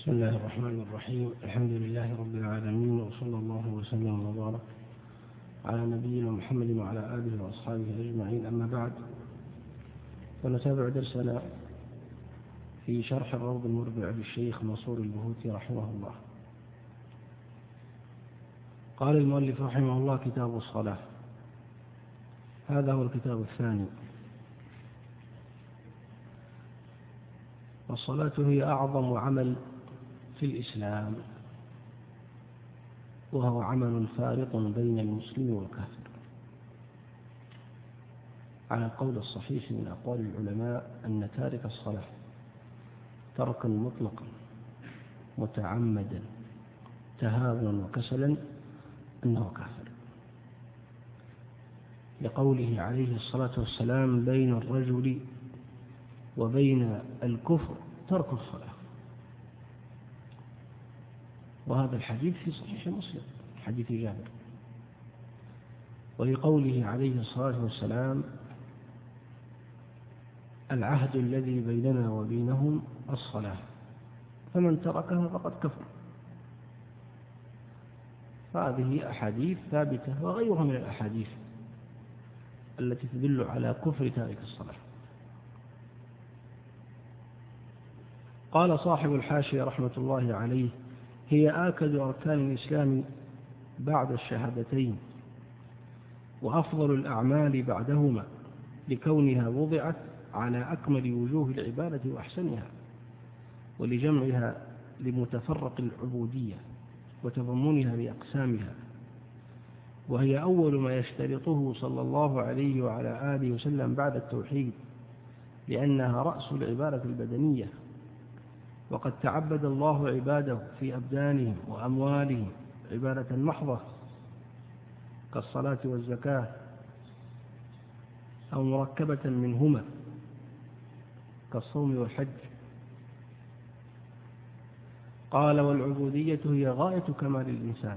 بسم الله الرحمن الرحيم. الحمد لله رب العالمين، وصلى الله وسلم وبارك على نبينا محمد وعلى آله وأصحابه أجمعين. أما بعد، ونتابع درسنا في شرح الروض المربع للشيخ منصور البهوتي رحمه الله. قال المؤلف رحمه الله: كتاب الصلاة. هذا هو الكتاب الثاني. والصلاة هي أعظم عمل في الإسلام، وهو عمل فارق بين المسلم والكافر، على القول الصحيح من أقوال العلماء أن تارك الصلاة تركا مطلقا متعمدا تهاونا وكسلا أنه كافر، لقوله عليه الصلاة والسلام: بين الرجل وبين الكفر ترك الصلاة. وهذا الحديث في صحيح مسلم، حديث جابر. ولقوله عليه الصلاة والسلام: العهد الذي بيننا وبينهم الصلاة، فمن تركها فقد كفر. فهذه أحاديث ثابتة، وغيرها من الأحاديث التي تدل على كفر تارك الصلاة. قال صاحب الحاشية رحمة الله عليه: هي آكد أركان الإسلام بعد الشهادتين، وأفضل الأعمال بعدهما، لكونها وضعت على أكمل وجوه العبادة وأحسنها، ولجمعها لمتفرق العبودية وتضمنها بأقسامها، وهي أول ما يشترطه صلى الله عليه وعلى آله وسلم بعد التوحيد، لأنها رأس العبادة البدنية. وقد تعبد الله عباده في أبدانهم وأموالهم عبادة محضة كالصلاة والزكاة، أو مركبة منهما كالصوم والحج. قال: والعبودية هي غاية كمال الإنسان.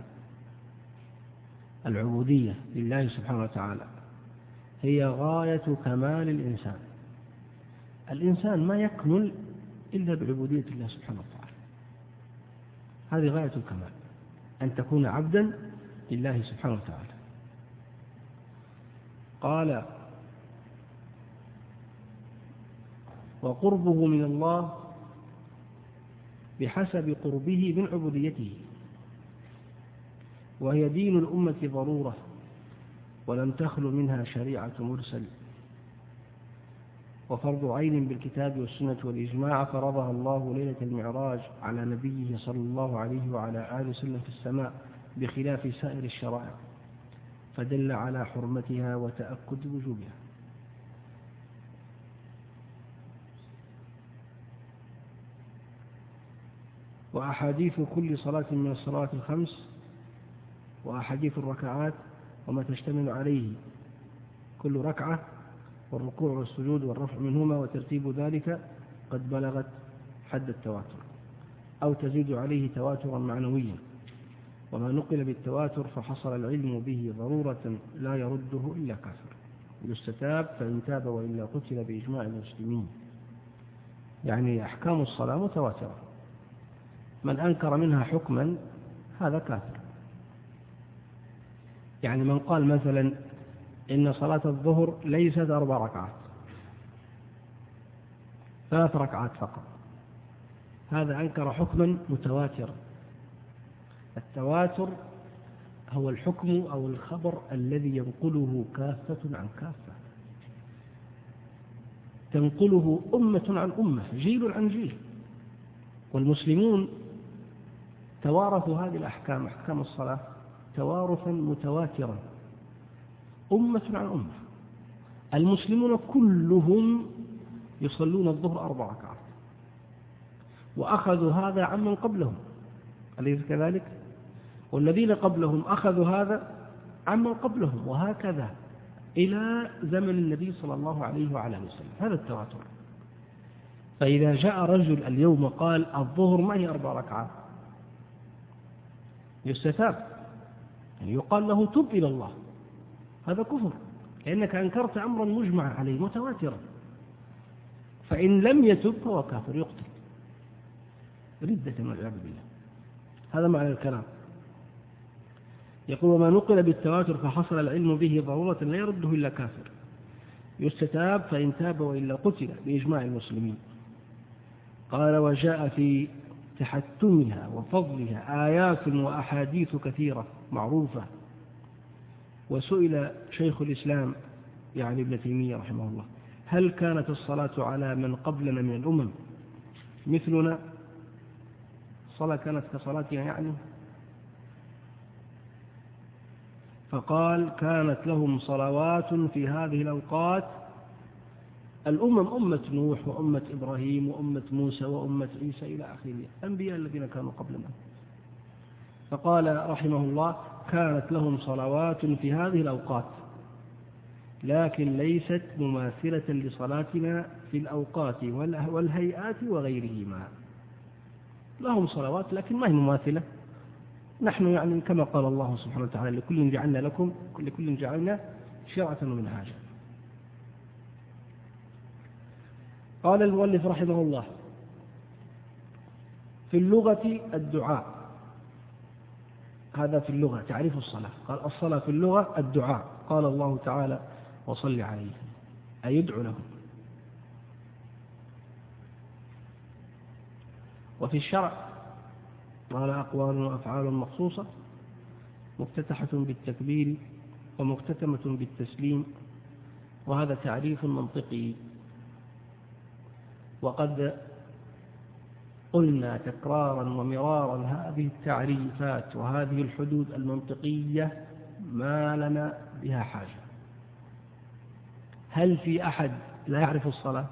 العبودية لله سبحانه وتعالى هي غاية كمال الإنسان. الإنسان ما يكمل إلا بعبودية الله سبحانه وتعالى. هذه غاية الكمال، أن تكون عبدا لله سبحانه وتعالى. قال: وقربه من الله بحسب قربه من عبوديته، وهي دين الأمة ضرورة، ولم تخل منها شريعة مرسل، وفرض عين بالكتاب والسنة والإجماع، فرضها الله ليلة المعراج على نبيه صلى الله عليه وعلى آله وسلم في السماء، بخلاف سائر الشرائع، فدل على حرمتها وتأكد وجوبها. وأحاديث كل صلاة من الصلوات الخمس، وأحاديث الركعات وما تشتمل عليه كل ركعة، والركوع والسجود والرفع منهما وترتيب ذلك، قد بلغت حد التواتر، أو تزيد عليه تواترا معنويا. وما نقل بالتواتر فحصل العلم به ضرورة لا يرده إلا كافر، يستتاب فإن تاب، وإلا قتل بإجماع المسلمين. يعني أحكام الصلاة متواترة، من أنكر منها حكما هذا كافر. يعني من قال مثلا إن صلاة الظهر ليست 4 ركعات، 3 ركعات فقط، هذا أنكر حكما متواترا. التواتر هو الحكم أو الخبر الذي ينقله كافة عن كافة، تنقله أمة عن أمة، جيل عن جيل. والمسلمون توارثوا هذه الأحكام، أحكام الصلاة، توارثا متواترا، أمة عن أمة. المسلمون كلهم يصلون الظهر 4 ركعات، وأخذوا هذا عمن قبلهم، أليس كذلك؟ والذين قبلهم أخذوا هذا عمن قبلهم، وهكذا إلى زمن النبي صلى الله عليه وعلى آله وسلم. هذا التواتر. فإذا جاء رجل اليوم قال الظهر ما هي 4 ركعات، يستتاب، يعني يقال له تب إلى الله، هذا كفر، لأنك أنكرت أمرا مجمع عليه متواترا. فإن لم يتب فهو كافر، يقتل. ردة والعياذ بالله. هذا معنى الكلام. يقول: وما نقل بالتواتر فحصل العلم به ضرورة لا يرده إلا كافر، يستتاب فإن تاب وإلا قتل بإجماع المسلمين. قال: وجاء في تحتمها وفضلها آيات وأحاديث كثيرة معروفة. وسئل شيخ الإسلام يعني ابن تيمية رحمه الله: هل كانت الصلاة على من قبلنا من الأمم مثلنا؟ الصلاة كانت كصلاتنا يعني؟ فقال: كانت لهم صلوات في هذه الأوقات الأمم، أمة نوح وأمة إبراهيم وأمة موسى وأمة عيسى إلى آخره، الأنبياء الذين كانوا قبلنا. فقال رحمه الله: كانت لهم صلوات في هذه الأوقات، لكن ليست مماثلة لصلاتنا في الأوقات والهيئات وغيرهما. لهم صلوات لكن ما هي مماثلة. نحن يعني كما قال الله سبحانه وتعالى: لكل جعلنا شرعة ومنهاجا. قال المؤلف رحمه الله: في اللغة الدعاء. هذا في اللغة تعريف الصلاة. قال: الصلاة في اللغة الدعاء. قال الله تعالى: وصل عليه، أي يدعو له. وفي الشرع قال: أقوال وأفعال مخصوصة مفتتحة بالتكبير ومختتمة بالتسليم. وهذا تعريف منطقي. وقد قلنا تكرارا ومرارا: هذه التعريفات وهذه الحدود المنطقية ما لنا بها حاجة. هل في أحد لا يعرف الصلاة؟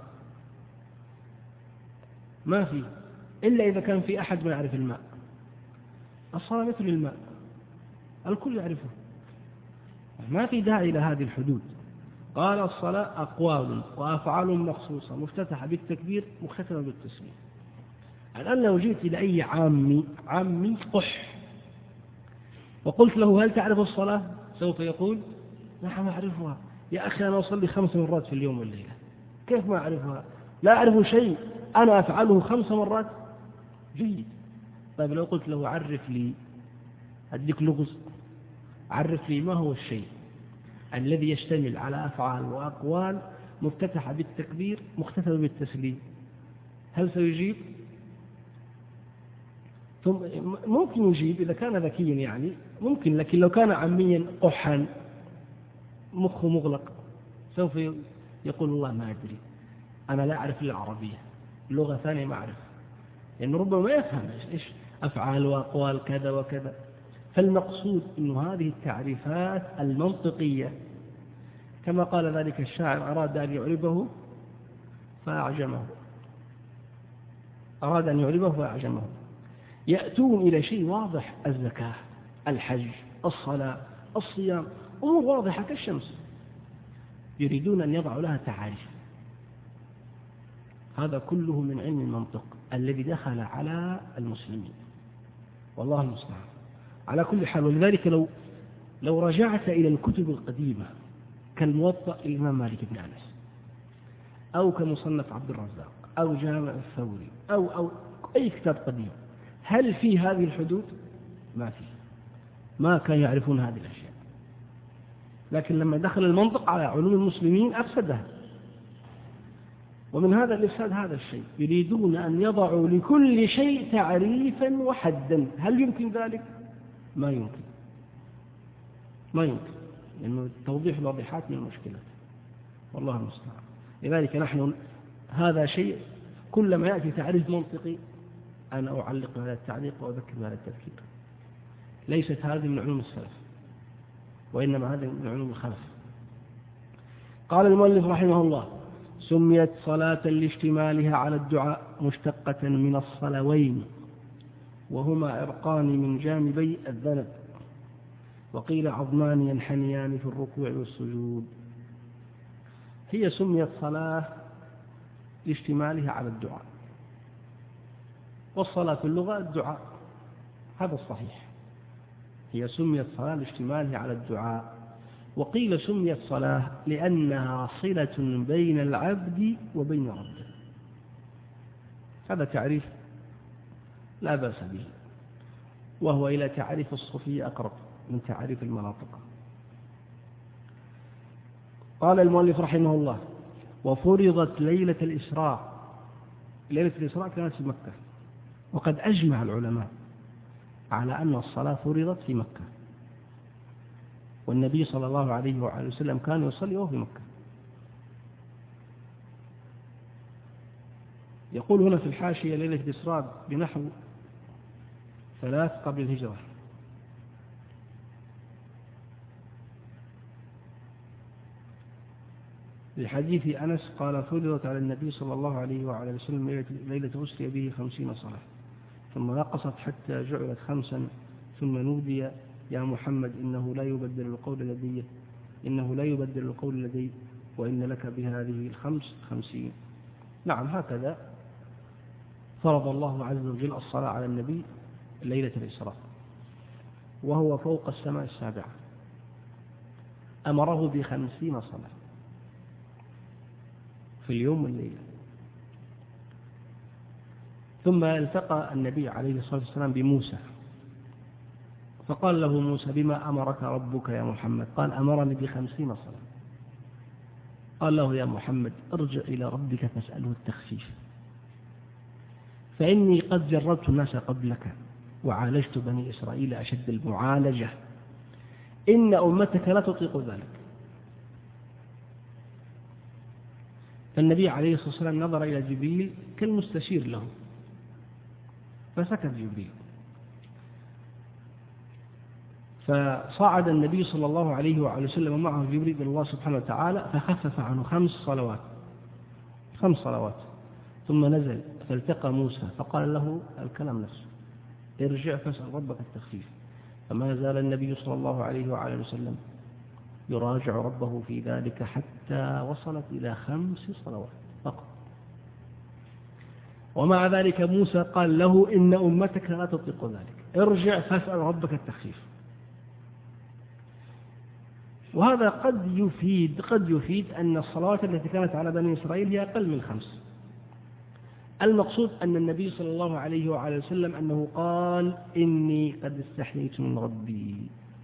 ما في، إلا إذا كان في أحد ما يعرف الماء. الصلاة مثل الماء، الكل يعرفه، ما في داعي إلى هذه الحدود. قال: الصلاة أقوال وأفعال مخصوصة مفتتحة بالتكبير مختتمة بالتسليم. الآن لو جئت إلى أي عامي قح وقلت له: هل تعرف الصلاة؟ سوف يقول: نعم أعرفها. يا أخي أنا أصلي 5 مرات في اليوم والليلة، كيف ما أعرفها؟ لا أعرف شيء أنا أفعله 5 مرات. جيد. طيب لو قلت له: عرف لي، أديك لغز، عرف لي ما هو الشيء الذي يشتمل على أفعال وأقوال مفتتحة بالتكبير مختتمة بالتسليم، هل سيجيب؟ ثم ممكن يجيب إذا كان ذكيا يعني ممكن، لكن لو كان عاميا قحا مخه مغلق سوف يقول: والله ما أدري، أنا لا أعرف إلا العربية، لغة ثانية ما أعرف، لأنه ربما ما يفهم إيش أفعال وأقوال كذا وكذا. فالمقصود أن هذه التعريفات المنطقية كما قال ذلك الشاعر: أراد أن يعربه فأعجمه، أراد أن يعربه فأعجمه. يأتون إلى شيء واضح: الزكاة، الحج، الصلاة، الصيام، أمور واضحة كالشمس، يريدون أن يضعوا لها تعاريف. هذا كله من علم المنطق الذي دخل على المسلمين، والله المستعان. على كل حال، ولذلك لو رجعت إلى الكتب القديمة كالموطأ الإمام مالك بن أنس، أو كمصنف عبد الرزاق، أو جامع الثوري، أو أي كتاب قديم، هل في هذه الحدود؟ ما في، ما كانوا يعرفون هذه الأشياء. لكن لما دخل المنطق على علوم المسلمين أفسدها. ومن هذا الإفساد هذا الشيء، يريدون أن يضعوا لكل شيء تعريفا وحدا. هل يمكن ذلك؟ ما يمكن، ما يمكن، لأنه توضيح الواضحات من المشكلة، والله المستعان. لذلك نحن هذا شيء كلما يأتي تعريف منطقي أنا أعلق هذا التعليق وأذكر هذا التذكير. ليست هذه من علوم السلف، وإنما هذه من علوم الخلف. قال المؤلف رحمه الله: سميت صلاة لاشتمالها على الدعاء مشتقة من الصلوين، وهما عرقان من جانبي الذنب، وقيل عظمان ينحنيان في الركوع والسجود. هي سميت صلاة لاشتمالها على الدعاء، والصلاة في اللغة الدعاء، هذا الصحيح. هي سميت صلاة لاشتمالها على الدعاء، وقيل سميت صلاة لأنها صلة بين العبد وبين ربه. هذا تعريف لا بأس به، وهو إلى تعريف الصوفية أقرب من تعريف المناطق. قال المؤلف رحمه الله: وفرضت ليلة الإسراء. ليلة الإسراء كانت في مكة، وقد أجمع العلماء على أن الصلاة فرضت في مكة، والنبي صلى الله عليه وآله وسلم كان يصلي وهو في مكة. يقول هنا في الحاشية: ليلة الإسراء بنحو 3 قبل الهجرة. لحديث أنس قال: فرضت على النبي صلى الله عليه وعلى وسلم ليلة أسري به 50 صلاة، ثم نقصت حتى جعلت 5، ثم نودي: يا محمد إنه لا يبدل القول لدي وإن لك بهذه 50. نعم، هكذا فرض الله عز وجل الصلاة على النبي ليلة الإسراء وهو فوق السماء السابعة، أمره ب50 صلاة في اليوم والليلة. ثم التقى النبي عليه الصلاة والسلام بموسى، فقال له موسى: بما أمرك ربك يا محمد؟ قال: أمرني ب50 صلاة. قال له: يا محمد ارجع إلى ربك فاسأله التخفيف، فإني قد جربت الناس قبلك وعالجت بني إسرائيل أشد المعالجة، إن أمتك لا تطيق ذلك. فالنبي عليه الصلاة والسلام نظر إلى جبريل كالمستشير له، فسكت جبريل، فصعد النبي صلى الله عليه وعلى وسلم معه جبريل إلى الله سبحانه وتعالى فخفف عنه 5 صلوات، ثم نزل فالتقى موسى فقال له الكلام نفسه: ارجع فاسأل ربك التخفيف. فما زال النبي صلى الله عليه وعلى وسلم يراجع ربه في ذلك حتى وصلت إلى 5 صلوات فقط. ومع ذلك موسى قال له: إن أمتك لا تطيق ذلك، ارجع فاسأل ربك التخفيف. وهذا قد يفيد أن الصلوات التي كانت على بني إسرائيل هي أقل من 5. المقصود أن النبي صلى الله عليه وعلى وسلم أنه قال: إني قد استحييت من ربي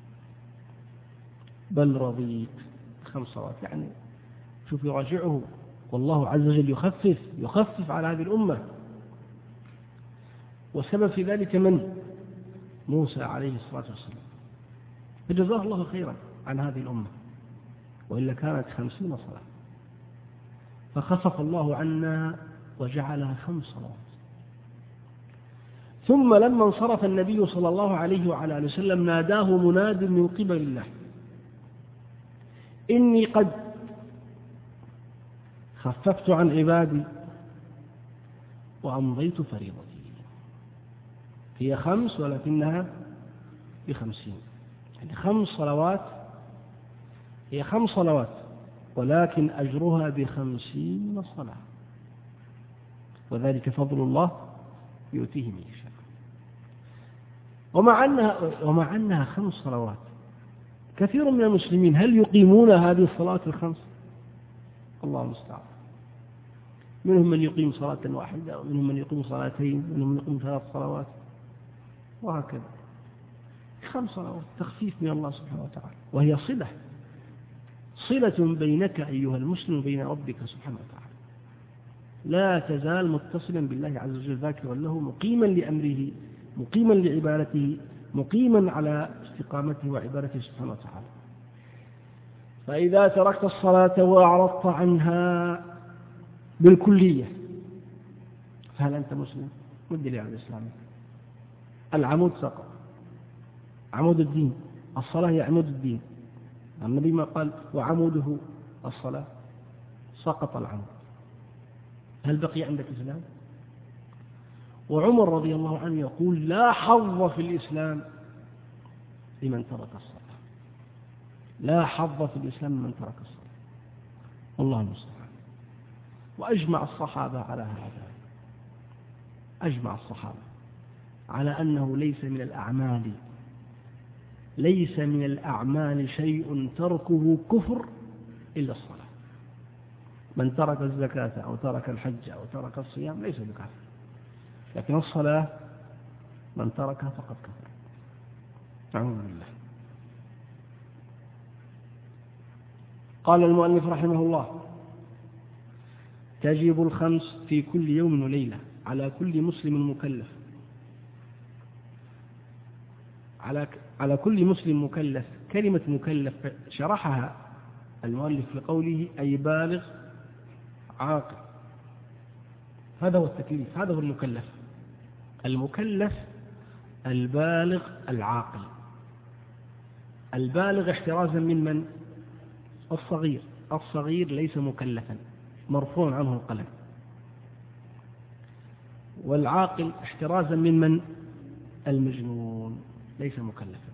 بل رضيت 5 صلوات. يعني شوف، يراجعه، والله عز وجل يخفف على هذه الأمة. والسبب في ذلك من؟ موسى عليه الصلاة والسلام، فجزاه الله خيرا عن هذه الأمة، وإلا كانت 50 صلاة، فخفف الله عنا وجعلها 5 صلوات. ثم لما انصرف النبي صلى الله عليه وعلى آله وسلم ناداه مناد من قبل الله: إني قد خففت عن عبادي وأمضيت فريضتي. هي 5 ولكنها ب50، يعني 5 صلوات، هي 5 صلوات ولكن أجرها ب50 صلاة، وذلك فضل الله يؤتيه من يشاء. ومع أنها 5 صلوات، كثير من المسلمين هل يقيمون هذه الصلاة ال5؟ الله المستعان. منهم من يقيم صلاة واحدة، ومنهم من يقيم 2، ومنهم من يقيم 3 صلوات، وهكذا. 5 صلوات تخفيف من الله سبحانه وتعالى، وهي صلة بينك أيها المسلم وبين ربك سبحانه وتعالى. لا تزال متصلا بالله عز وجل، ذاكرا له، مقيما لأمره، مقيما لعبادته، مقيما على استقامته وعبادته سبحانه وتعالى. فإذا تركت الصلاة وأعرضت عنها بالكلية فهل أنت مسلم؟ مد لي على الإسلام. العمود سقط، عمود الدين، الصلاة هي عمود الدين. النبي ما قال: وعموده الصلاة؟ سقط العمود، هل بقي عندك إسلام؟ وعمر رضي الله عنه يقول: لا حظ في الإسلام لمن ترك الصلاة. لا حظ في الإسلام لمن ترك الصلاة. والله المستعان. وأجمع الصحابة على هذا، أجمع الصحابة على أنه ليس من الأعمال شيء تركه كفر إلا الصلاة. من ترك الزكاة أو ترك الحج أو ترك الصيام ليس بكافر، لكن الصلاة من تركها فقد كفر. أعوذ بالله. قال المؤلف رحمه الله: تجب الخمس في كل يوم وليلة على كل مسلم مكلف. على كل مسلم مكلف. كلمة مكلف شرحها المؤلف لقوله أي بالغ عاقل. هذا هو التكليف، هذا هو المكلف. المكلف البالغ العاقل. البالغ احترازا من الصغير. الصغير ليس مكلفا، مرفوع عنه القلم. والعاقل احترازا من المجنون، ليس مكلفا.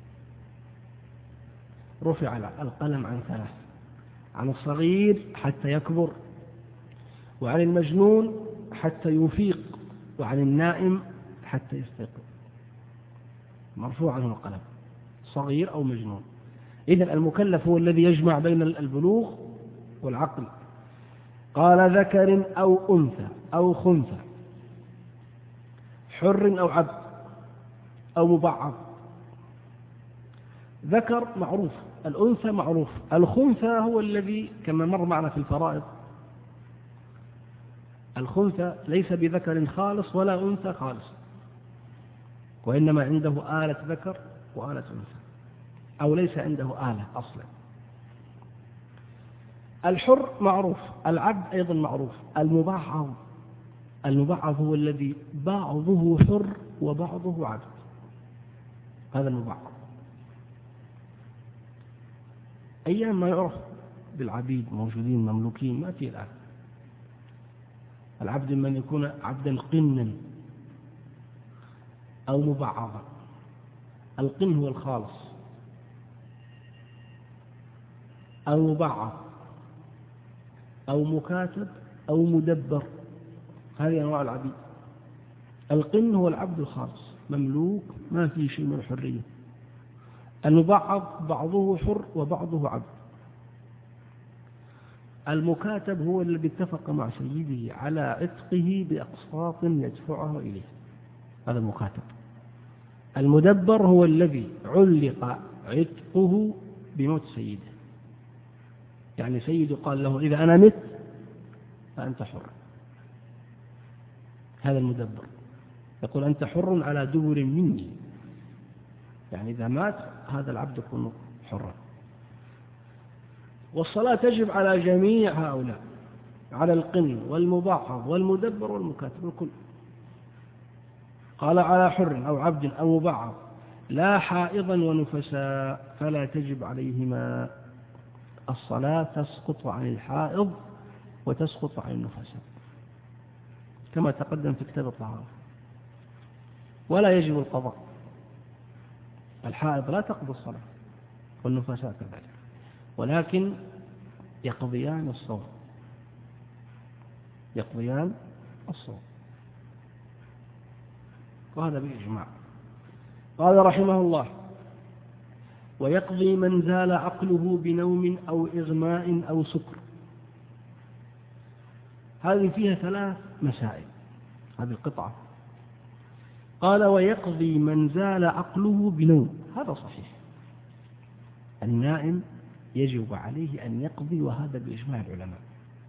رفع القلم عن ثلاث: عن الصغير حتى يكبر، وعن المجنون حتى يفيق، وعن النائم حتى يستيقظ. مرفوع عنه القلم، صغير أو مجنون. إذن المكلف هو الذي يجمع بين البلوغ والعقل. قال: ذكر أو أنثى أو خنثى، حر أو عبد أو مبعض. ذكر معروف، الأنثى معروف، الخنثى هو الذي كما مر معنا في الفرائض. الخنثى ليس بذكر خالص ولا أنثى خالص، وإنما عنده آلة ذكر وآلة أنثى، أو ليس عنده آلة أصلا. الحر معروف، العبد أيضا معروف. المبعض هو الذي بعضه حر وبعضه عبد، هذا المبعض. أيام ما يعرف بالعبيد موجودين مملوكين ما في الآن. العبد من يكون عبدا قنا أو مبعضا. القن هو الخالص، أو مبعض أو مكاتب أو مدبر، هذه أنواع العبيد. القن هو العبد الخالص مملوك ما فيه شيء من الحرية. المبعض بعضه حر وبعضه عبد. المكاتب هو الذي اتفق مع سيده على عتقه بأقساط يدفعه إليه، هذا المكاتب. المدبر هو الذي علق عتقه بموت سيده، يعني سيده قال له إذا أنا مت فأنت حر، هذا المدبر. يقول أنت حر على دبر مني، يعني إذا مات هذا العبد يكون حرا. والصلاة تجب على جميع هؤلاء، على القن والمبعض والمدبر والمكاتب الكل. قال: على حر أو عبد أو مبعض لا حائضا ونفساء فلا تجب عليهما. الصلاة تسقط عن الحائض وتسقط عن النفساء كما تقدم في كتاب الطهارة، ولا يجب القضاء. الحائض لا تقضي الصلاة والنفساء كذلك، ولكن يقضيان الصوم، يقضيان الصوم، وهذا بالإجماع. قال رحمه الله: ويقضي من زال عقله بنوم أو إغماء أو سكر. هذه فيها ثلاث مسائل هذه القطعة. قال: ويقضي من زال عقله بنوم. هذا صحيح، النائم يجب عليه أن يقضي، وهذا بإجماع العلماء.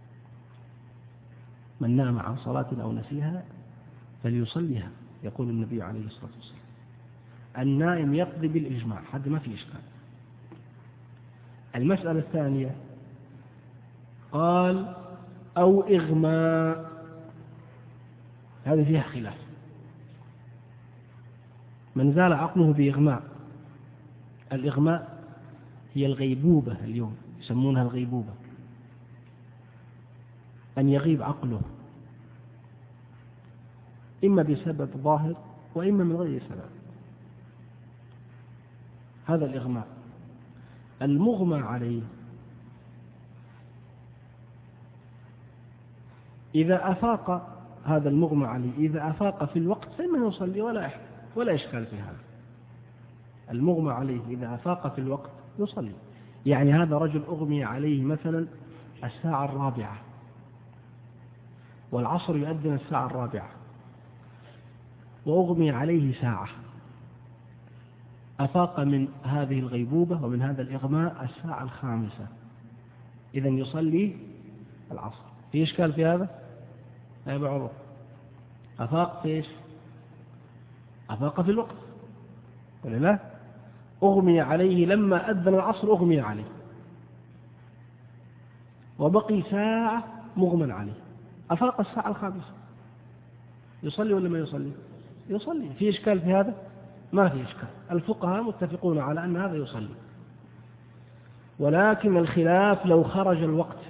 من نام عن صلاة أو نسيها فليصليها، يقول النبي عليه الصلاة والسلام. النائم يقضي بالإجماع، هذا ما في إشكال. المسألة الثانية قال: أو إغماء، هذه فيها خلاف. من زال عقله بإغماء، الإغماء هي الغيبوبة، اليوم يسمونها الغيبوبة، أن يغيب عقله إما بسبب ظاهر وإما من غير سبب، هذا الإغماء. المغمى عليه إذا أفاق، هذا المغمى عليه إذا أفاق في الوقت فإنه يصلي ولا إشكال في هذا. المغمى عليه إذا أفاق في الوقت يصلي. يعني هذا رجل أغمي عليه مثلا 4:00 والعصر يؤذن 4:00 وأغمي عليه ساعة، أفاق من هذه الغيبوبة ومن هذا الإغماء الساعة 5، إذن يصلي العصر. في إشكال في هذا؟ يا أبا عمر، أفاق في إيش؟ أفاق في الوقت ولا لا؟ أغمي عليه لما أذن العصر، أغمي عليه وبقي ساعة مغمى عليه، أفاق الساعة 5، يصلي ولا ما يصلي؟ يصلي. في إشكال في هذا؟ ما في إشكال، الفقهاء متفقون على أن هذا يصلي. ولكن الخلاف لو خرج الوقت،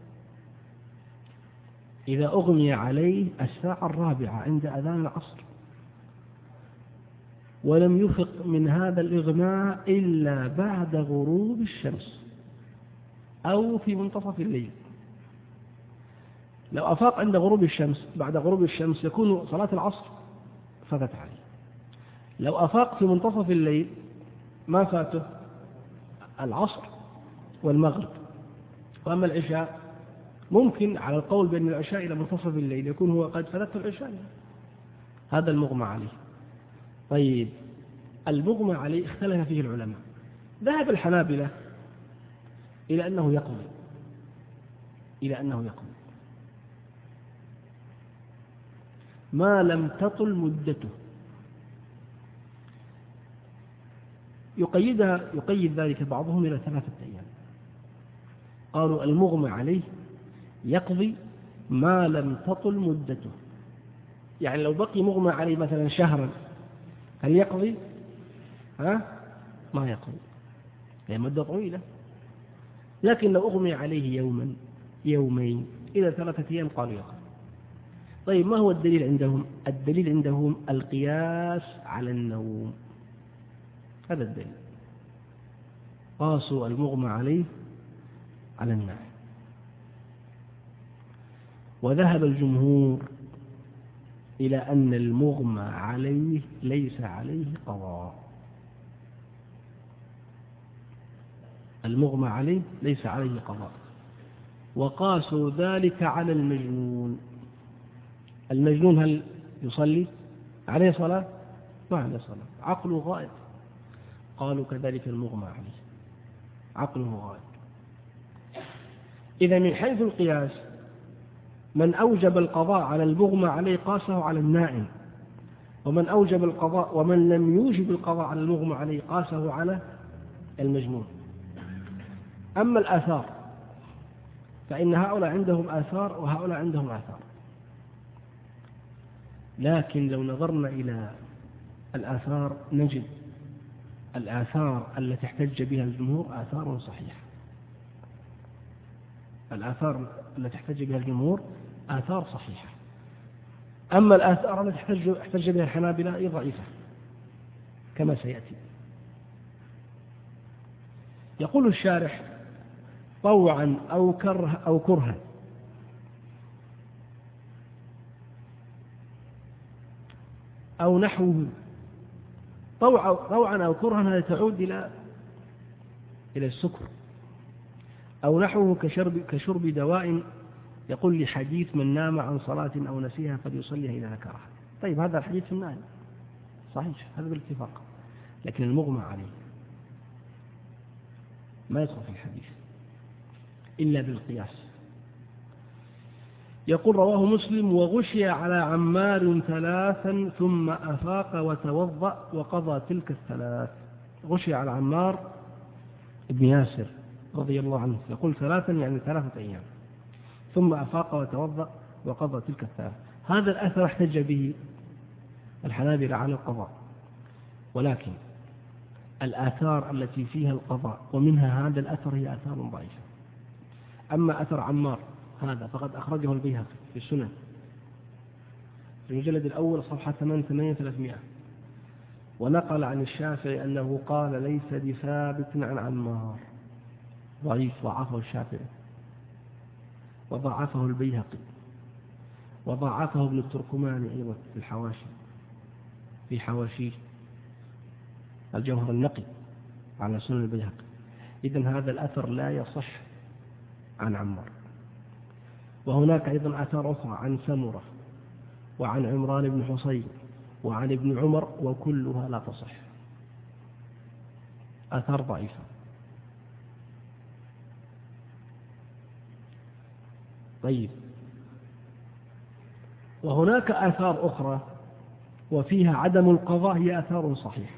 إذا أغمي عليه الساعة 4 عند أذان العصر ولم يفق من هذا الإغماء إلا بعد غروب الشمس أو في منتصف الليل، لو أفاق عند غروب الشمس بعد غروب الشمس يكون صلاة العصر فاتت عليه. لو أفاق في منتصف الليل ما فاته العصر والمغرب. وأما العشاء ممكن على القول بأن العشاء إلى منتصف الليل يكون هو قد فاتته العشاء، هذا المغمى عليه. طيب المغمى عليه اختلف فيه العلماء، ذهب الحنابلة إلى أنه يقضي ما لم تطل مدته. يقيد ذلك بعضهم إلى 3 أيام. قالوا المغمى عليه يقضي ما لم تطل مدته، يعني لو بقي مغمى عليه مثلا شهرا هل يقضي؟ ما يقضي، هي مدة طويلة. لكن لو أغمي عليه يوما يومين إلى 3 أيام قالوا يقضي. طيب ما هو الدليل عندهم؟ الدليل عندهم القياس على النوم، هذا الدليل، قاسوا المغمى عليه على النوم. وذهب الجمهور إلى أن المغمى عليه ليس عليه قضاء، المغمى عليه ليس عليه قضاء، وقاسوا ذلك على المجنون. المجنون هل يصلي؟ عليه صلاة؟ ما عليه صلاة، عقله غائب. قالوا كذلك المغمى عليه عقله غائب. إذا من حيث القياس من أوجب القضاء على المغمى عليه قاسه على النائم، ومن أوجب القضاء ومن لم يوجب القضاء على المغمى عليه قاسه على المجنون. أما الآثار فإن هؤلاء عندهم آثار وهؤلاء عندهم آثار، لكن لو نظرنا إلى الآثار نجد الآثار التي احتج بها الجمهور آثار صحيحة، الآثار التي احتج بها الجمهور آثار صحيحة. أما الآثار التي احتج بها الحنابلة ضعيفة كما سيأتي. يقول الشارح طوعا أو كرها أو نحوه. طوعا أو كرها هذا تعود إلى السكر، أو نحوه كشرب دواء، يقول لحديث من نام عن صلاة أو نسيها فليصليها إذا ذكرها. طيب هذا الحديث في النائم صحيح، هذا بالاتفاق، لكن المغمى عليه ما يدخل في الحديث إلا بالقياس. يقول رواه مسلم وغشي على عمار 3 ثم أفاق وتوضأ وقضى تلك 3. غشي على عمار بن ياسر رضي الله عنه، يقول 3 يعني 3 أيام، ثم أفاق وتوضأ وقضى تلك 3. هذا الأثر احتج به الحنابلة على القضاء، ولكن الآثار التي فيها القضاء ومنها هذا الأثر هي آثار ضعيفة. أما أثر عمار هذا فقد أخرجه البيهقي في السنن في المجلد الأول صفحة 8300، ونقل عن الشافعي أنه قال ليس بثابت عن عمار، ضعيف، ضعفه الشافعي وضعفه البيهقي وضعفه ابن التركماني أيضا في الحواشي، في حواشيه الجوهر النقي على سنن البيهقي. إذن هذا الأثر لا يصح عن عمار. وهناك أيضا آثار أخرى عن سمرة وعن عمران بن حصين وعن ابن عمر، وكلها لا تصح، آثار ضعيفة. طيب، وهناك آثار أخرى وفيها عدم القضاء، هي آثار صحيحة.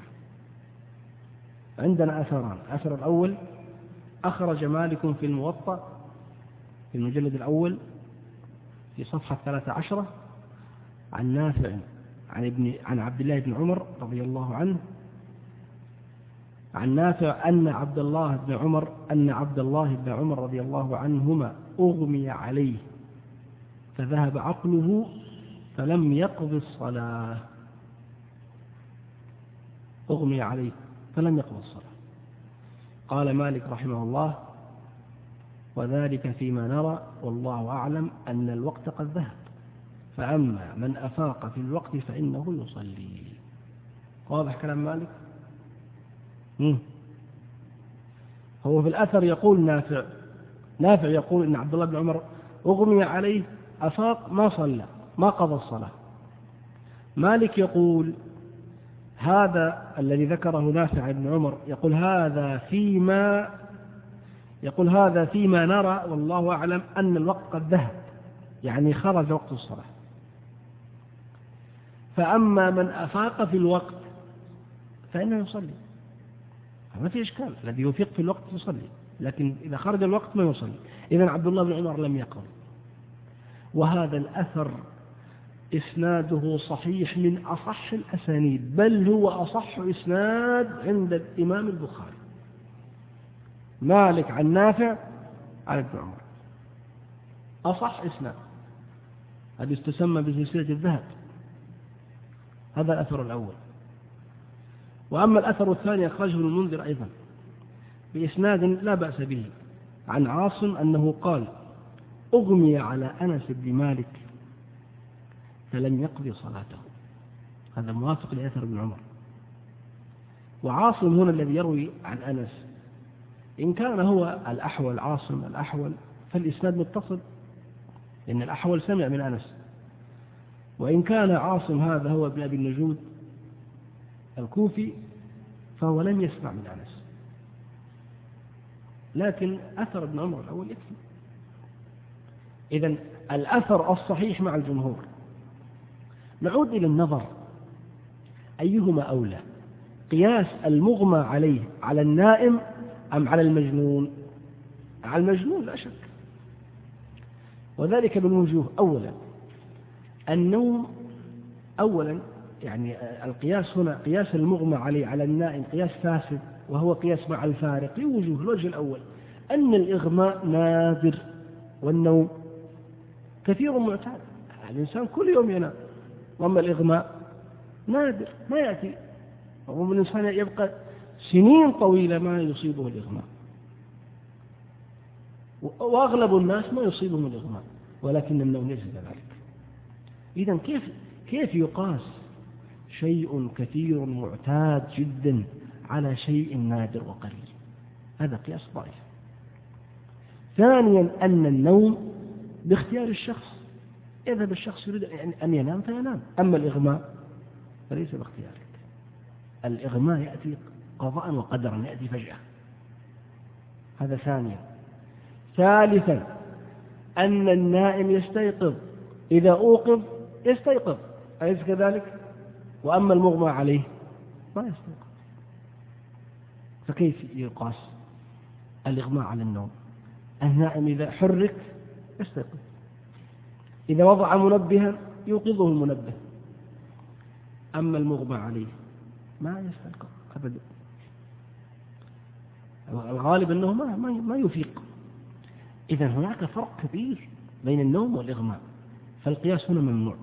عندنا آثاران. الأثر الأول أخرج مالك في الموطأ في المجلد الأول في صفحة 13 عن نافع عن عبد الله بن عمر رضي الله عنه، عن نافع أن عبد الله بن عمر رضي الله عنهما أغمي عليه فذهب عقله فلم يقض الصلاة. أغمي عليه فلم يقض الصلاة. قال مالك رحمه الله: وذلك فيما نرى والله أعلم أن الوقت قد ذهب، فأما من أفاق في الوقت فإنه يصلي. واضح كلام مالك؟ هو في الأثر يقول نافع يقول إن عبد الله بن عمر أغمي عليه، أفاق، ما صلى، ما قضى الصلاة. مالك يقول هذا الذي ذكره نافع بن عمر، يقول هذا فيما نرى والله أعلم أن الوقت قد ذهب، يعني خرج وقت الصلاة. فأما من أفاق في الوقت فإنه يصلي، ما في إشكال، الذي يفيق في الوقت يصلي، لكن إذا خرج الوقت ما يصلي. إذن عبد الله بن عمر لم يقض. وهذا الأثر إسناده صحيح من أصح الأسانيد، بل هو أصح إسناد عند الإمام البخاري. مالك عن نافع عن ابن عمر، أصح إسناد، هذا تسمى بسلسلة الذهب. هذا الأثر الأول. وأما الأثر الثاني أخرجه ابن المنذر أيضا بإسناد لا بأس به عن عاصم أنه قال: أغمي على أنس بن مالك فلم يقضي صلاته. هذا موافق لأثر ابن عمر. وعاصم هنا الذي يروي عن أنس، إن كان هو الأحول عاصم الأحول فالإسناد متصل، لأن الأحول سمع من أنس. وإن كان عاصم هذا هو ابن أبي النجود الكوفي فهو لم يسمع من أنس، لكن أثر ابن عمر الأول يكفي. إذن الأثر الصحيح مع الجمهور. نعود إلى النظر، أيهما أولى؟ قياس المغمى عليه على النائم أم على المجنون؟ على المجنون لا شك، وذلك بالوجوه. أولا النوم، أولا يعني القياس هنا قياس المغمى عليه على النائم قياس فاسد، وهو قياس مع الفارق لوجوه. الوجه الأول أن الإغماء نادر والنوم كثير معتاد، الإنسان كل يوم ينام، وأما الإغماء نادر ما يأتي، ومن الإنسان يبقى سنين طويلة ما يصيبه الإغماء، وأغلب الناس ما يصيبهم الإغماء، ولكن النوم ليس كذلك. إذن كيف يقاس شيء كثير معتاد جدا على شيء نادر وقليل؟ هذا قياس ضعيف. ثانيا أن النوم باختيار الشخص، إذا الشخص يريد أن ينام فينام، أما الإغماء فليس باختيارك. الإغماء يأتي قضاء وقدرا، يأتي فجأة. هذا ثانيا. ثالثا أن النائم يستيقظ، إذا أوقظ يستيقظ، أليس كذلك؟ وأما المغمى عليه ما يستيقظ، فكيف يقاس الإغماء على النوم؟ النائم إذا حرك يستيقظ، إذا وضع منبها يوقظه المنبه، أما المغمى عليه ما يستيقظ أبدا. الغالب أنه ما يفيق. إذن هناك فرق كبير بين النوم والإغماء، فالقياس هنا ممنوع.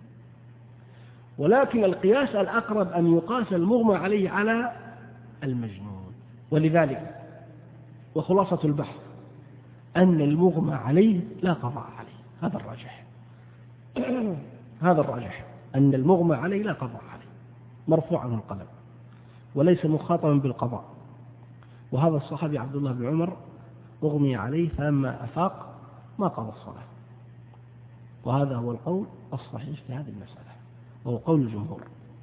ولكن القياس الأقرب أن يقاس المغمى عليه على المجنون. ولذلك وخلاصة البحث أن المغمى عليه لا قضاء عليه، هذا الراجح. هذا الراجح أن المغمى عليه لا قضاء عليه، مرفوع عنه القلم وليس مخاطبا بالقضاء. وهذا الصحابي عبد الله بن عمر أغمي عليه فلما أفاق ما قضى الصلاة، وهذا هو القول الصحيح في هذه المسألة، وهو قول الجمهور.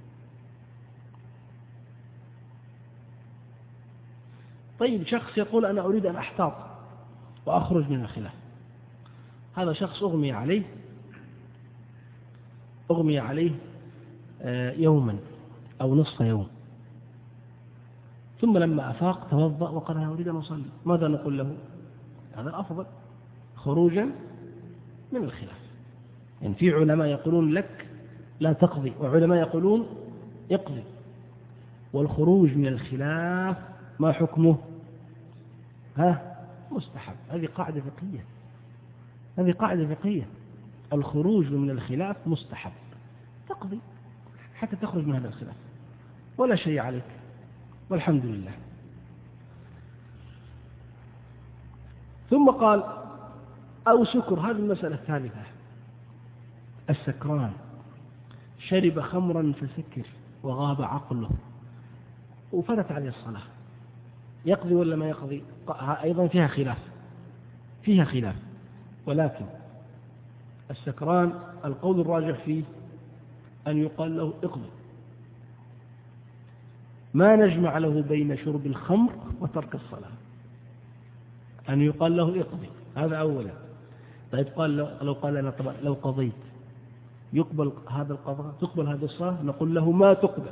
طيب شخص يقول أنا أريد أن أحتاط وأخرج من الخلاف، هذا شخص أغمي عليه يوما أو نصف يوم، ثم لما أفاق توضأ وقال أنا أريد أن أصلي، ماذا نقول له؟ هذا الأفضل خروجا من الخلاف. يعني في علماء يقولون لك لا تقضي، وعلماء يقولون اقضي. والخروج من الخلاف ما حكمه؟ مستحب. هذه قاعدة فقهية. الخروج من الخلاف مستحب، تقضي حتى تخرج من هذا الخلاف ولا شيء عليك، والحمد لله. ثم قال أو سكر. هذه المسألة الثالثة، السكران شرب خمرا فسكر وغاب عقله وفاتت عليه الصلاة، يقضي ولا ما يقضي؟ أيضا فيها خلاف، ولكن السكران القول الراجح فيه أن يقال له اقضي، ما نجمع له بين شرب الخمر وترك الصلاة، أن يقال له اقضي، هذا أولا. طيب لو قال لنا طبعا لو قضيت يقبل هذا القضاء، تقبل هذه الصلاة؟ نقول له ما تقبل.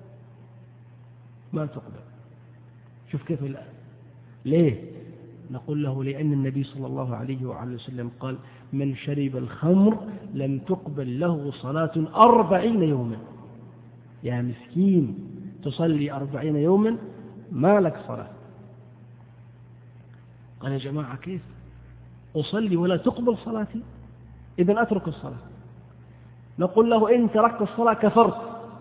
شوف كيف الآن. ليه؟ نقول له لأن النبي صلى الله عليه وعلى وسلم قال من شرب الخمر لم تقبل له صلاة 40 يوما. يا مسكين، تصلي 40 يوما ما لك صلاة. قال يا جماعة كيف أصلي ولا تقبل صلاتي؟ إذن أترك الصلاة. نقول له إن تركت الصلاة كفرت.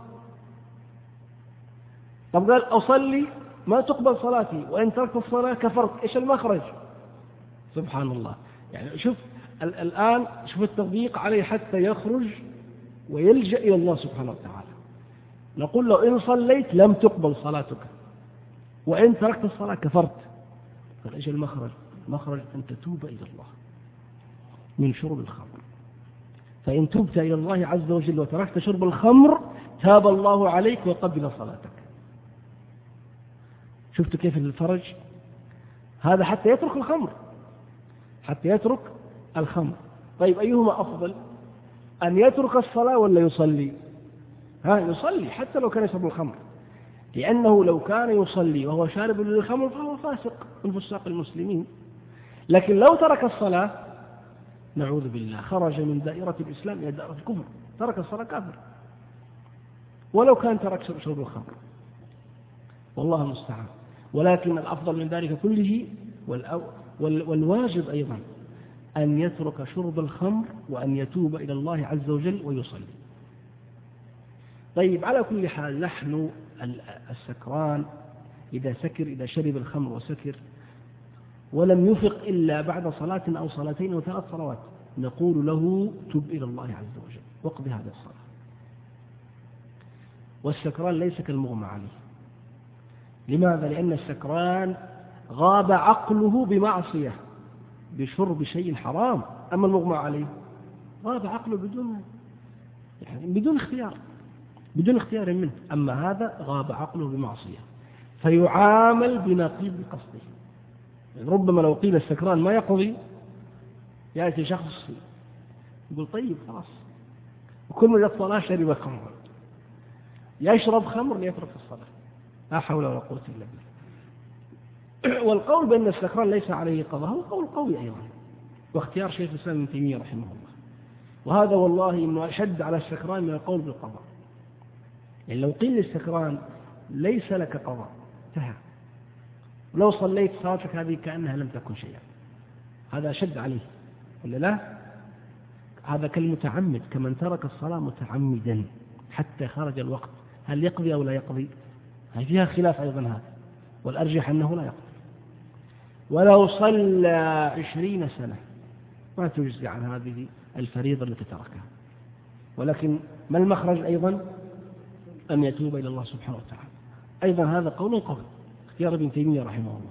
طب قال أصلي ما تقبل صلاتي وإن تركت الصلاة كفرت، إيش المخرج؟ سبحان الله. يعني شوف الآن، شوف التضييق عليه حتى يخرج ويلجأ إلى الله سبحانه وتعالى. نقول له إن صليت لم تقبل صلاتك وإن تركت الصلاة كفرت. قال إيش المخرج؟ مخرج أن تتوب إلى الله من شرب الخمر، فإن تبت إلى الله عز وجل وتركت شرب الخمر تاب الله عليك وقبل صلاتك. شفت كيف الفرج؟ هذا حتى يترك الخمر. طيب أيهما أفضل، أن يترك الصلاة ولا يصلي؟ يصلي حتى لو كان يشرب الخمر، لأنه لو كان يصلي وهو شارب للخمر فهو فاسق من فساق المسلمين. لكن لو ترك الصلاة نعوذ بالله خرج من دائرة الإسلام إلى دائرة الكفر، ترك الصلاة كافر ولو كان ترك شرب الخمر، والله المستعان. ولكن الأفضل من ذلك كله والواجب أيضا أن يترك شرب الخمر وأن يتوب إلى الله عز وجل ويصلي. طيب على كل حال، نحن السكران إذا شرب الخمر وسكر ولم يفق إلا بعد صلاة أو صلاتين أو 3 صلوات، نقول له تب إلى الله عز وجل واقضي هذه الصلاة. والسكران ليس كالمغمى عليه. لماذا؟ لأن السكران غاب عقله بمعصية بشرب شيء حرام، أما المغمى عليه غاب عقله بدون اختيار منه، أما هذا غاب عقله بمعصية فيعامل بنقيض قصده. ربما لو قيل السكران ما يقضي، يأتي شخص يقول طيب خلاص، وكل ما جاءت الصلاة شرب خمرا، يشرب خمر ليترك الصلاة، لا حول ولا قوة إلا بالله. والقول بأن السكران ليس عليه قضاء هو قول قوي أيضا، واختيار شيخ الإسلام ابن تيمية رحمه الله، وهذا والله إنه أشد على السكران من القول بالقضاء. يعني لو قيل للسكران ليس لك قضاء انتهى، ولو صليت صلاتك هذه كأنها لم تكن شيئا، هذا أشد عليه ولا لا؟ هذا كالمتعمد، كمن ترك الصلاة متعمدا حتى خرج الوقت، هل يقضي أو لا يقضي؟ فيها خلاف أيضا هذا، والأرجح أنه لا يقضي. ولو صلى 20 سنة ما تجزي عن هذه الفريضة التي تركها. ولكن ما المخرج أيضا؟ أن يتوب إلى الله سبحانه وتعالى. أيضا هذا قول اختيار ابن تيمية رحمه الله.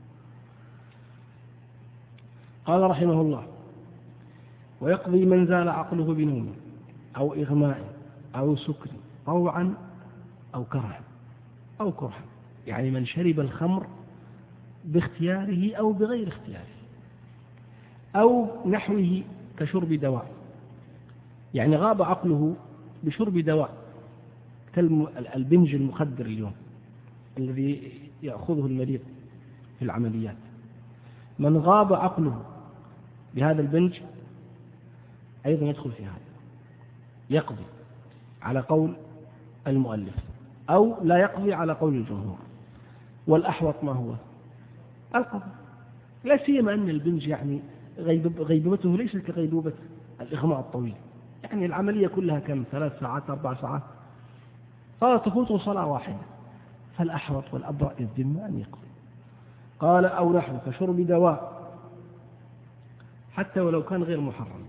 قال رحمه الله: ويقضي من زال عقله بنوم أو إغماء أو سكر طوعا أو كرها. يعني من شرب الخمر باختياره أو بغير اختياره، أو نحوه كشرب دواء، يعني غاب عقله بشرب دواء كالبنج المخدر اليوم الذي يأخذه المريض في العمليات. من غاب عقله بهذا البنج أيضا يدخل في هذا، يقضي على قول المؤلف أو لا يقضي على قول الجمهور. والأحوط ما هو؟ القضاء، لا سيما أن البنج يعني غيبوبته ليست كغيبوبة الإغماء الطويل، يعني العملية كلها كم 3 ساعات 4 ساعات، تفوته صلاة واحدة، فالأحوط والأبرأ للذمة أن يقضي. قال أو نحو كشرب دواء حتى ولو كان غير محرم.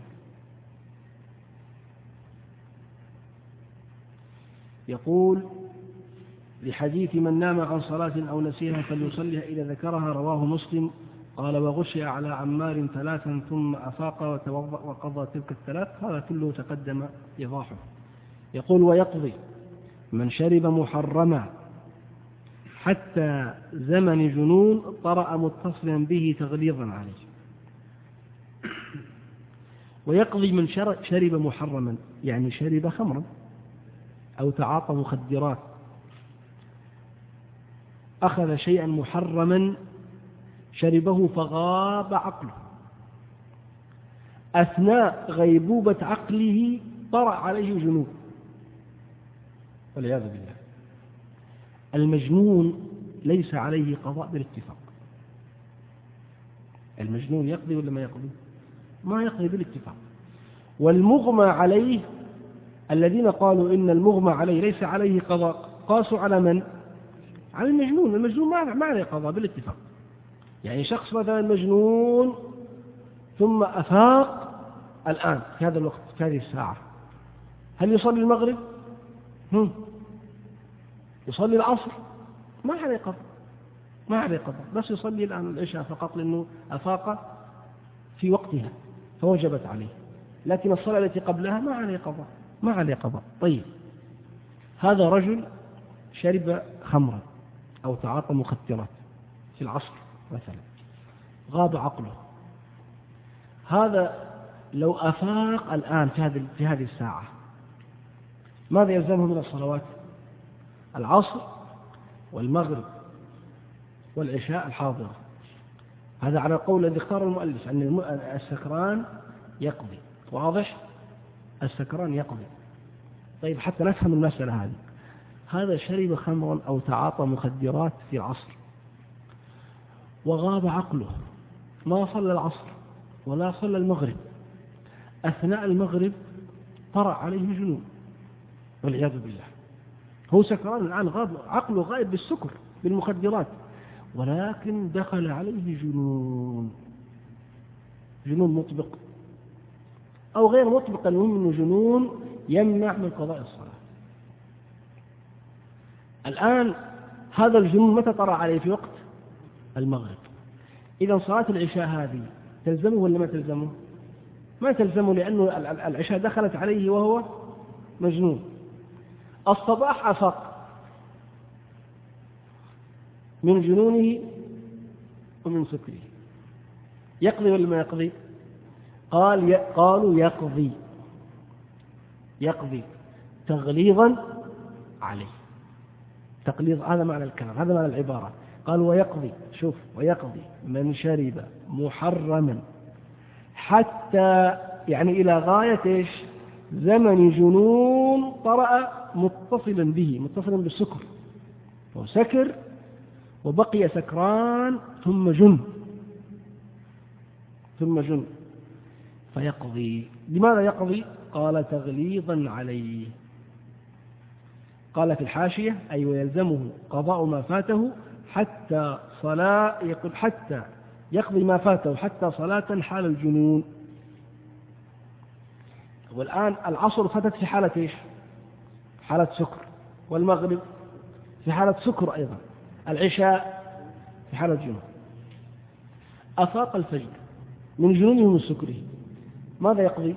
يقول لحديث من نام عن صلاة أو نسيها فليصليها إذا ذكرها، رواه مسلم. قال وغشي على عمار 3 ثم أفاق وتوضأ وقضى تلك 3، هذا كله تقدم إيضاحه. يقول ويقضي من شرب محرما حتى زمن جنون طرأ متصلا به تغليظا عليه. ويقضي من شرب محرما، يعني شرب خمرا أو تعاطى مخدرات، أخذ شيئا محرما شربه فغاب عقله، أثناء غيبوبة عقله طرأ عليه جنون والعياذ بالله. المجنون ليس عليه قضاء بالاتفاق. المجنون يقضي ولا ما يقضي؟ ما يقضي بالاتفاق. والمغمى عليه الذين قالوا إن المغمى عليه ليس عليه قضاء قاسوا على من؟ على المجنون. المجنون ما عليه قضاء بالاتفاق. يعني شخص مثلا مجنون ثم أفاق الآن في هذا الوقت في هذه الساعة، هل يصلي المغرب؟ يصلي العصر؟ ما عليه قضاء، ما عليه قضاء، بس يصلي الآن العشاء فقط لأنه أفاق في وقتها فوجبت عليه، لكن الصلاة التي قبلها ما عليه قضاء، ما عليه قضاء. طيب، هذا رجل شرب خمرا أو تعاطى مخدرات في العصر مثلا، غاب عقله، هذا لو أفاق الآن في هذه الساعة ماذا يلزمه من الصلوات؟ العصر والمغرب والعشاء الحاضرة. هذا على القول الذي اختاره المؤلف أن السكران يقضي. واضح؟ السكران يقضي. طيب، حتى نفهم المسألة هذه، هذا شرب خمرا أو تعاطى مخدرات في العصر وغاب عقله، ما صلى العصر ولا صلى المغرب، أثناء المغرب طرأ عليه جنون والعياذ بالله. هو سكران الآن، غاب عقله، غائب بالسكر بالمخدرات، ولكن دخل عليه جنون مطبق أو غير مطبق، المهم أنه جنون يمنع من قضاء الصلاة. الآن هذا الجنون متى طرأ عليه؟ في وقت المغرب. إذا صلاة العشاء هذه تلزمه ولا ما تلزمه؟ ما تلزمه، لأنه العشاء دخلت عليه وهو مجنون. الصباح أفاق من جنونه ومن سكره، يقضي ولا ما يقضي؟ قالوا يقضي تغليظا عليه. تقليظ، هذا معنى الكلام، هذا معنى العبارة. قال ويقضي، شوف، ويقضي من شرب محرما حتى، يعني إلى غاية إيش؟ زمن جنون طرأ متصلا به، متصلا بالسكر، وسكر وبقي سكران ثم جن فيقضي. لماذا يقضي؟ قال تغليظا عليه. قال في الحاشية أي ويلزمه قضاء ما فاته حتى صلاة، يقول حتى يقضي ما فاته حتى صلاة حال الجنون. والآن العصر فاتت في حالة إيش؟ حالة سكر، والمغرب في حالة سكر أيضا، العشاء في حالة جنون. أفاق الفجر من جنونه ومن سكره، ماذا يقضي؟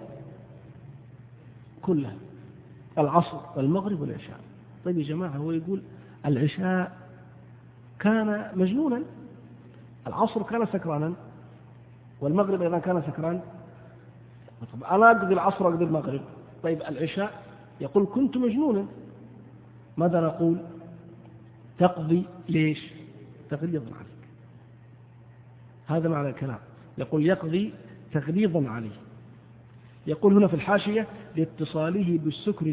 كلها، العصر والمغرب والعشاء. طيب يا جماعة، هو يقول العشاء كان مجنونا العصر كان سكرانا والمغرب أيضا كان سكران. طب أنا أقضي العصر وأقضي المغرب، طيب العشاء يقول كنت مجنونا، ماذا نقول؟ تقضي ليش؟ تغليظا عليك. هذا معنى الكلام، يقول يقضي تغليظا عليه. يقول هنا في الحاشية لاتصاله بالسكر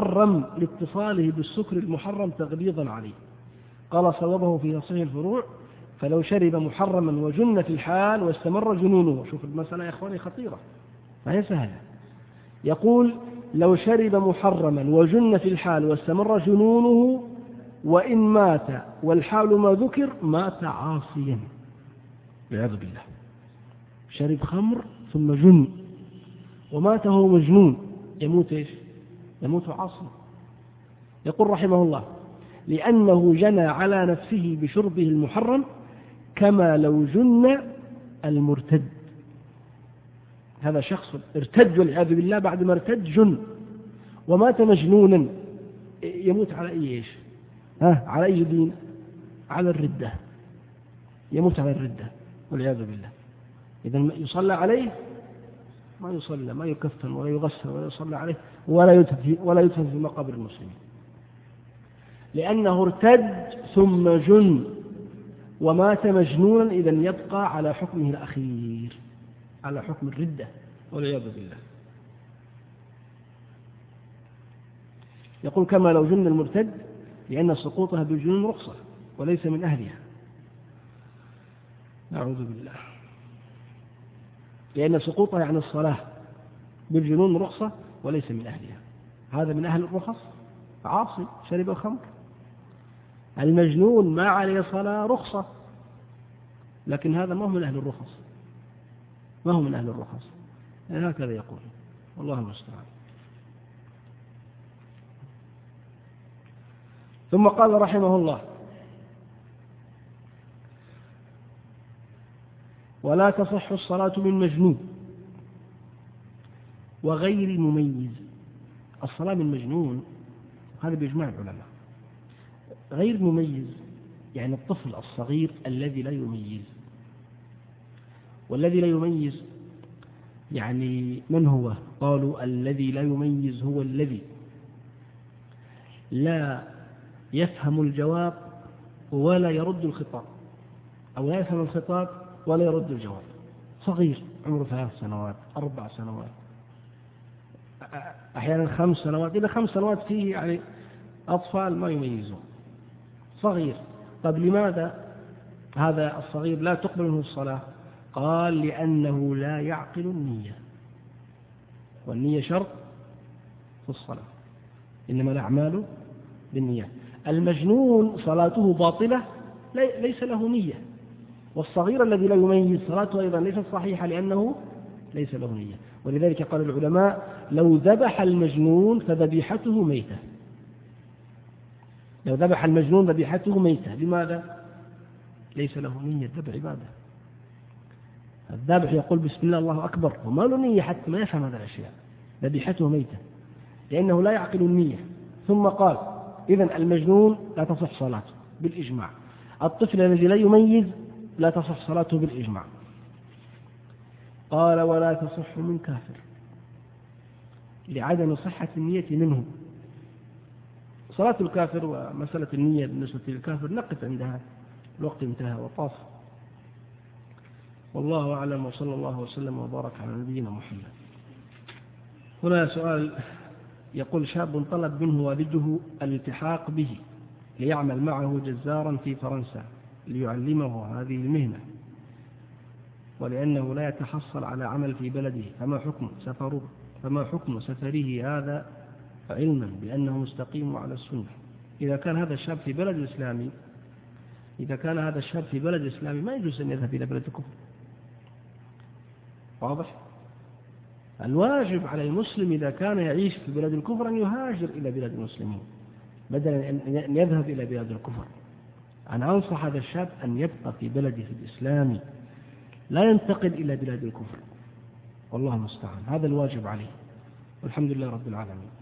المحرم تغليظا عليه. قال صوبه في تصحيح الفروع فلو شرب محرما وجن في الحال واستمر جنونه. شوف المسألة يا إخواني خطيرة فهي سهلة. يقول لو شرب محرما وجن في الحال واستمر جنونه وإن مات والحال ما ذكر مات عاصيا والعياذ بالله. شرب خمر ثم جن ومات وهو مجنون، يموت ايش؟ يموت عاصيا. يقول رحمه الله لأنه جنى على نفسه بشربه المحرم كما لو جن المرتد. هذا شخص ارتد والعياذ بالله، بعد ما ارتد جن ومات مجنونا، يموت على ايش؟ على اي دين؟ على الردة، يموت على الردة والعياذ بالله. إذا يصلى عليه؟ ما يصلى، ما يكفن ولا يغسل ولا يصلى عليه ولا يدفن في مقابر المسلمين، لأنه ارتد ثم جن ومات مجنونا. إذا يبقى على حكمه الأخير، على حكم الردة والعياذ بالله. يقول كما لو جن المرتد لأن سقوطها بالجنون رخصة وليس من أهلها. نعوذ بالله. لأن سقوطها عن الصلاة بالجنون رخصة وليس من أهلها. هذا من أهل الرخص، عاصي شرب الخمر. المجنون ما عليه صلاة رخصة، لكن هذا ما هو من أهل الرخص، ما هو من أهل الرخص. يعني هكذا يقول والله المستعان. ثم قال رحمه الله ولا تصح الصلاة من مجنون وغير مميز. الصلاة من مجنون هذا بإجماع العلماء. غير مميز يعني الطفل الصغير الذي لا يميز. والذي لا يميز يعني من هو؟ قالوا الذي لا يميز هو الذي لا يفهم الجواب ولا يرد الخطاب، أو لا يفهم الخطاب ولا يرد الجواب. صغير عمره 3 سنوات 4 سنوات أحيانا 5 سنوات، إلى 5 سنوات فيه يعني أطفال ما يميزون، صغير. طب لماذا هذا الصغير لا تقبل منه الصلاة؟ قال لأنه لا يعقل النية، والنية شرط في الصلاة، إنما الأعمال بالنية. المجنون صلاته باطلة ليس له نية، والصغير الذي لا يميز صلاته أيضا ليست صحيحة لأنه ليس له نية. ولذلك قال العلماء لو ذبح المجنون فذبيحته ميتة. لو ذبح المجنون ذبيحته ميتة. لماذا؟ ليس له نية، ذبح عبادة. الذابح يقول بسم الله الله أكبر وما له نية حتى ما يفهم هذه الأشياء، ذبيحته ميتة لأنه لا يعقل النية. ثم قال إذن المجنون لا تصح صلاته بالإجماع. الطفل الذي لا يميز لا تصح صلاته بالإجماع. قال ولا تصح من كافر لعدم صحة النية منه. صلاة الكافر ومسألة النية بالنسبة للكافر نقف عندها، الوقت انتهى وطاف. والله أعلم، وصلى الله وسلم وبارك على نبينا محمد. هنا سؤال يقول شاب طلب منه والده الالتحاق به ليعمل معه جزارا في فرنسا ليعلمه هذه المهنة، ولأنه لا يتحصل على عمل في بلده، فما حكم سفره هذا علما بأنه مستقيم على السنة؟ إذا كان هذا الشاب في بلد إسلامي ما يجوز أن يذهب إلى بلد الكفر. واضح؟ الواجب على المسلم إذا كان يعيش في بلد الكفر أن يهاجر إلى بلاد المسلمين بدلا أن يذهب إلى بلاد الكفر. أنا أنصح هذا الشاب أن يبقى في بلده الإسلامي، لا ينتقل إلى بلاد الكفر. والله المستعان. هذا الواجب عليه، والحمد لله رب العالمين.